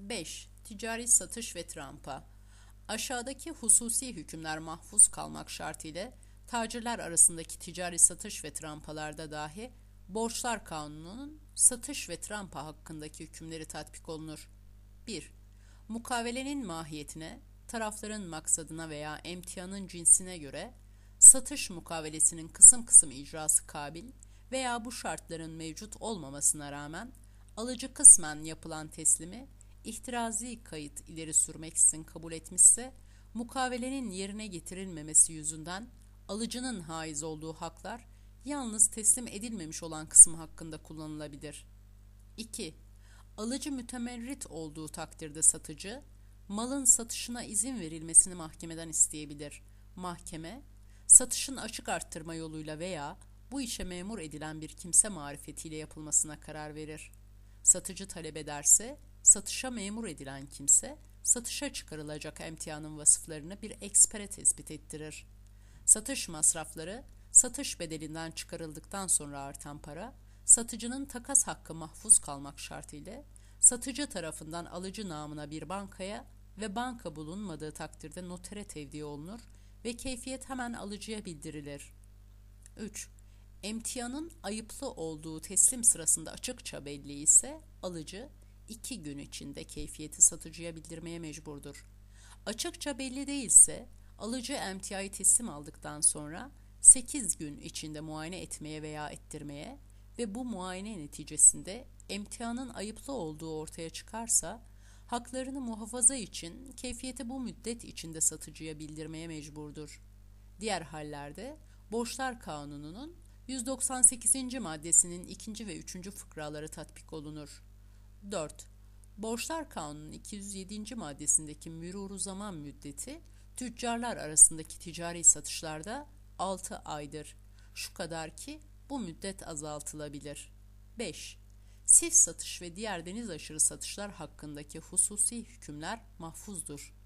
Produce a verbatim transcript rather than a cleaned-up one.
beş. Ticari satış ve trampa. Aşağıdaki hususi hükümler mahfuz kalmak şartıyla tacirler arasındaki ticari satış ve trampalarda dahi Borçlar Kanunu'nun satış ve trampa hakkındaki hükümleri tatbik olunur. bir. Mukavelenin mahiyetine, tarafların maksadına veya emtianın cinsine göre satış mukavelesinin kısım kısım icrası kabil veya bu şartların mevcut olmamasına rağmen alıcı kısmen yapılan teslimi ihtirazi kayıt ileri sürmeksizin kabul etmişse, mukavelenin yerine getirilmemesi yüzünden alıcının haiz olduğu haklar yalnız teslim edilmemiş olan kısmı hakkında kullanılabilir. iki. Alıcı mütemerrit olduğu takdirde satıcı, malın satışına izin verilmesini mahkemeden isteyebilir. Mahkeme, satışın açık arttırma yoluyla veya bu işe memur edilen bir kimse marifetiyle yapılmasına karar verir. Satıcı talep ederse, satışa memur edilen kimse, satışa çıkarılacak emtianın vasıflarını bir ekspere tespit ettirir. Satış masrafları, satış bedelinden çıkarıldıktan sonra artan para, satıcının takas hakkı mahfuz kalmak şartıyla, satıcı tarafından alıcı namına bir bankaya ve banka bulunmadığı takdirde notere tevdi olunur ve keyfiyet hemen alıcıya bildirilir. üç. Emtianın ayıplı olduğu teslim sırasında açıkça belli ise alıcı iki gün içinde keyfiyeti satıcıya bildirmeye mecburdur. Açıkça belli değilse alıcı emtiayı teslim aldıktan sonra sekiz gün içinde muayene etmeye veya ettirmeye ve bu muayene neticesinde emtianın ayıplı olduğu ortaya çıkarsa haklarını muhafaza için keyfiyeti bu müddet içinde satıcıya bildirmeye mecburdur. Diğer hallerde Borçlar Kanunu'nun yüz doksan sekizinci maddesinin ikinci ve üçüncü fıkraları tatbik olunur. dört. Borçlar Kanunu'nun iki yüz yedinci maddesindeki mürûr-u zaman müddeti tüccarlar arasındaki ticari satışlarda altı aydır. Şu kadar ki bu müddet azaltılabilir. beş. Sif satış ve diğer deniz aşırı satışlar hakkındaki hususi hükümler mahfuzdur.